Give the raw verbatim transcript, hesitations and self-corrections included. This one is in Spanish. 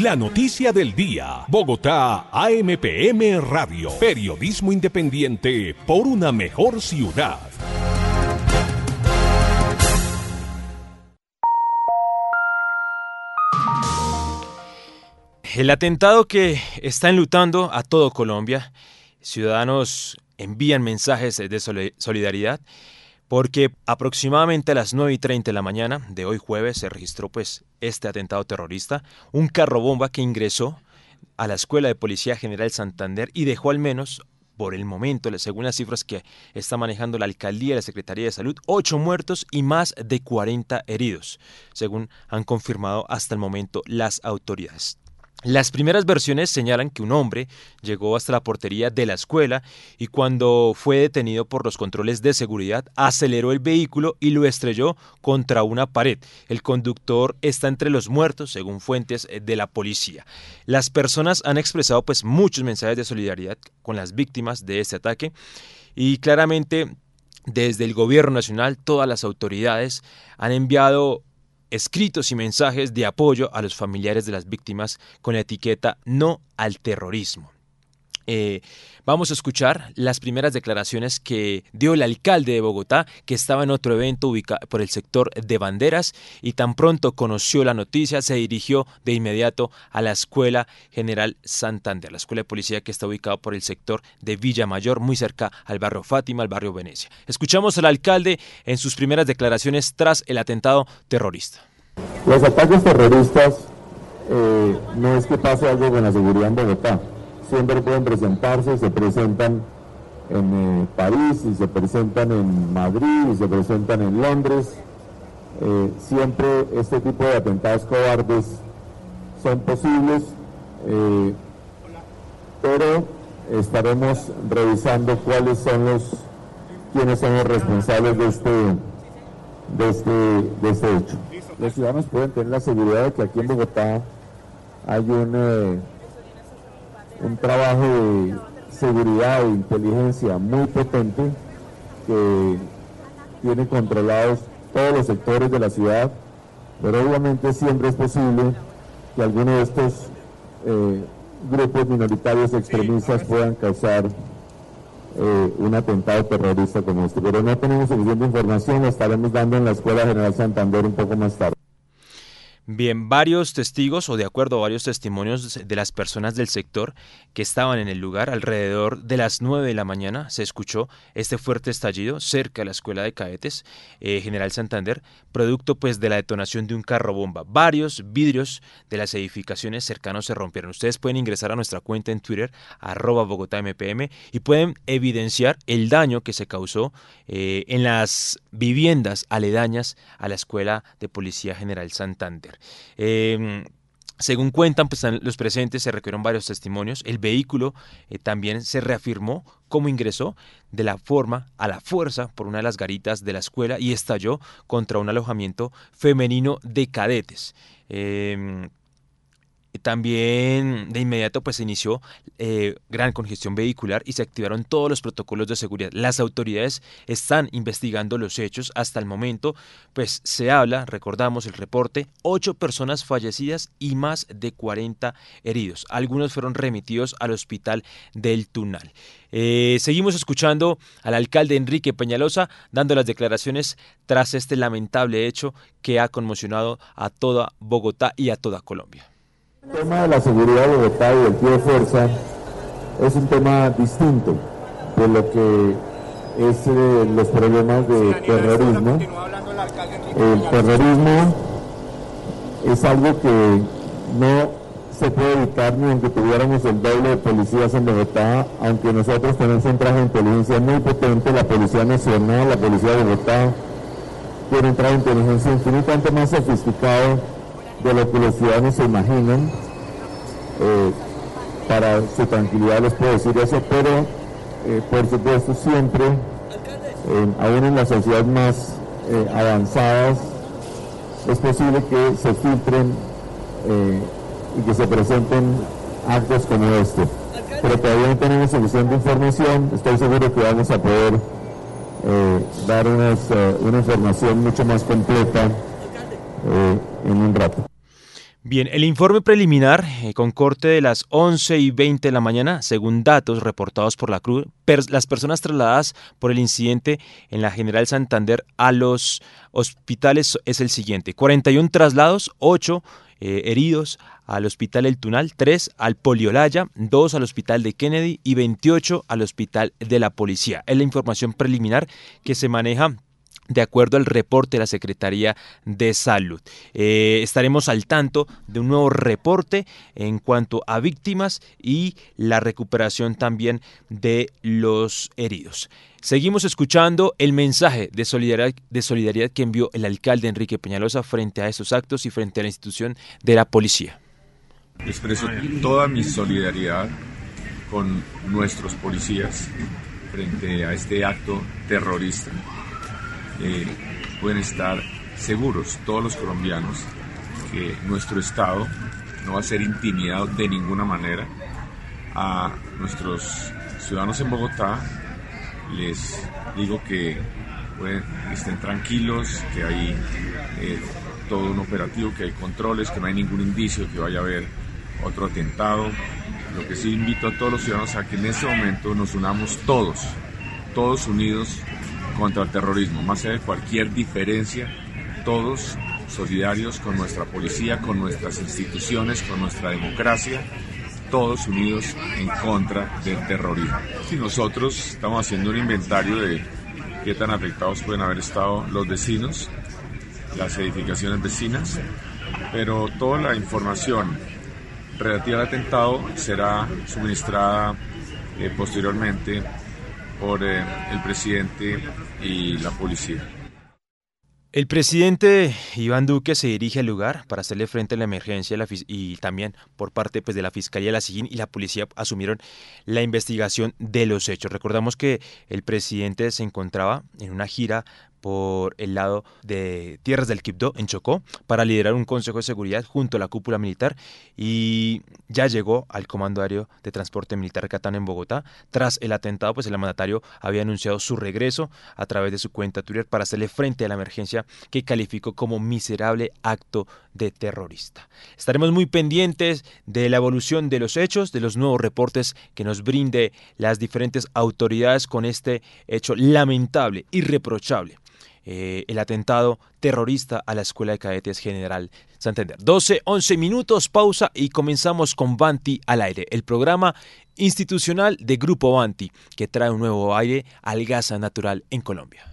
La noticia del día. Bogotá, A M P M Radio. Periodismo independiente por una mejor ciudad. El atentado que está enlutando a todo Colombia, ciudadanos envían mensajes de solidaridad porque aproximadamente a las nueve y treinta de la mañana de hoy jueves se registró pues este atentado terrorista, un carro bomba que ingresó a la Escuela de Policía General Santander y dejó al menos por el momento, según las cifras que está manejando la Alcaldía y la Secretaría de Salud, ocho muertos y más de cuarenta heridos, según han confirmado hasta el momento las autoridades. Las primeras versiones señalan que un hombre llegó hasta la portería de la escuela y cuando fue detenido por los controles de seguridad aceleró el vehículo y lo estrelló contra una pared. El conductor está entre los muertos, según fuentes de la policía. Las personas han expresado pues muchos mensajes de solidaridad con las víctimas de este ataque y claramente desde el gobierno nacional todas las autoridades han enviado escritos y mensajes de apoyo a los familiares de las víctimas con la etiqueta no al terrorismo. Eh, vamos a escuchar las primeras declaraciones que dio el alcalde de Bogotá, que estaba en otro evento ubicado por el sector de Banderas y tan pronto conoció la noticia se dirigió de inmediato a la Escuela General Santander, la escuela de policía que está ubicada por el sector de Villa Mayor, muy cerca al barrio Fátima, al barrio Venecia. Escuchamos al alcalde en sus primeras declaraciones tras el atentado terrorista. Los ataques terroristas eh, no es que pase algo con la seguridad en Bogotá. Siempre pueden presentarse, se presentan en eh, París, y se presentan en Madrid, y se presentan en Londres. Eh, siempre este tipo de atentados cobardes son posibles, eh, pero estaremos revisando cuáles son los, quiénes son los responsables de este, de este, de este hecho. Los ciudadanos pueden tener la seguridad de que aquí en Bogotá hay un... Eh, un trabajo de seguridad e inteligencia muy potente que tiene controlados todos los sectores de la ciudad, pero obviamente siempre es posible que alguno de estos eh, grupos minoritarios extremistas puedan causar eh, un atentado terrorista como este, pero no tenemos suficiente información, la estaremos dando en la Escuela General Santander un poco más tarde. Bien, varios testigos o de acuerdo a varios testimonios de las personas del sector que estaban en el lugar, alrededor de las nueve de la mañana se escuchó este fuerte estallido cerca de la Escuela de Cadetes eh, General Santander, producto pues de la detonación de un carro bomba. Varios vidrios de las edificaciones cercanos se rompieron. Ustedes pueden ingresar a nuestra cuenta en Twitter, arroba Bogotá M P M, y pueden evidenciar el daño que se causó eh, en las viviendas aledañas a la Escuela de Policía General Santander. Eh, según cuentan pues, los presentes, se recogieron varios testimonios. El vehículo eh, también se reafirmó cómo ingresó de la forma a la fuerza por una de las garitas de la escuela y estalló contra un alojamiento femenino de cadetes. Eh, También de inmediato pues se inició eh, gran congestión vehicular y se activaron todos los protocolos de seguridad. Las autoridades están investigando los hechos. Hasta el momento pues se habla, recordamos el reporte, ocho personas fallecidas y más de cuarenta heridos. Algunos fueron remitidos al hospital del Tunal. Eh, seguimos escuchando al alcalde Enrique Peñalosa dando las declaraciones tras este lamentable hecho que ha conmocionado a toda Bogotá y a toda Colombia. El tema de la seguridad de Bogotá y el pie de fuerza es un tema distinto de lo que es eh, los problemas de terrorismo. El terrorismo es algo que no se puede evitar ni aunque tuviéramos el doble de policías en Bogotá, aunque nosotros tenemos un traje de inteligencia muy potente, la Policía Nacional, la Policía de Bogotá tiene un traje de inteligencia infinitamente más sofisticado de lo que los ciudadanos se imaginan. Eh, para su tranquilidad les puedo decir eso, pero eh, por supuesto siempre, eh, aún en las sociedades más eh, avanzadas, es posible que se filtren eh, y que se presenten actos como este. Pero todavía no tenemos suficiente información, estoy seguro que vamos a poder eh, dar unas, uh, una información mucho más completa eh, en un rato. Bien, el informe preliminar, eh, con corte de las once y veinte de la mañana, según datos reportados por la Cruz, per, las personas trasladadas por el incidente en la General Santander a los hospitales es el siguiente: cuarenta y uno traslados, ocho eh, heridos al Hospital El Tunal, tres al Poliolaya, dos al Hospital de Kennedy y veintiocho al Hospital de la Policía. Es la información preliminar que se maneja de acuerdo al reporte de la Secretaría de Salud. Eh, estaremos al tanto de un nuevo reporte en cuanto a víctimas y la recuperación también de los heridos. Seguimos escuchando el mensaje de solidaridad, de solidaridad que envió el alcalde Enrique Peñalosa frente a estos actos y frente a la institución de la policía. Expreso toda mi solidaridad con nuestros policías frente a este acto terrorista. Eh, pueden estar seguros todos los colombianos que nuestro Estado no va a ser intimidado de ninguna manera. A nuestros ciudadanos en Bogotá les digo que pueden, estén tranquilos, que hay eh, todo un operativo, que hay controles, que no hay ningún indicio que vaya a haber otro atentado. Lo que sí invito a todos los ciudadanos a que en este momento nos unamos todos, todos unidos contra el terrorismo, más allá de cualquier diferencia, todos solidarios con nuestra policía, con nuestras instituciones, con nuestra democracia, todos unidos en contra del terrorismo. Y nosotros estamos haciendo un inventario de qué tan afectados pueden haber estado los vecinos, las edificaciones vecinas, pero toda la información relativa al atentado será suministrada eh, posteriormente por eh, el presidente y la policía. El presidente Iván Duque se dirige al lugar para hacerle frente a la emergencia la y también por parte pues, de la Fiscalía, la SIJIN y la policía asumieron la investigación de los hechos. Recordamos que el presidente se encontraba en una gira por el lado de Tierras del Quibdó, en Chocó, para liderar un consejo de seguridad junto a la cúpula militar, y ya llegó al Comando Aéreo de Transporte Militar Catán en Bogotá. Tras el atentado, pues el mandatario había anunciado su regreso a través de su cuenta Twitter para hacerle frente a la emergencia que calificó como miserable acto de terrorista. Estaremos muy pendientes de la evolución de los hechos, de los nuevos reportes que nos brinde las diferentes autoridades con este hecho lamentable, irreprochable. Eh, el atentado terrorista a la Escuela de Cadetes General Santander. doce, once minutos, pausa y comenzamos con Vanti al aire, el programa institucional de Grupo Vanti que trae un nuevo aire al gas natural en Colombia.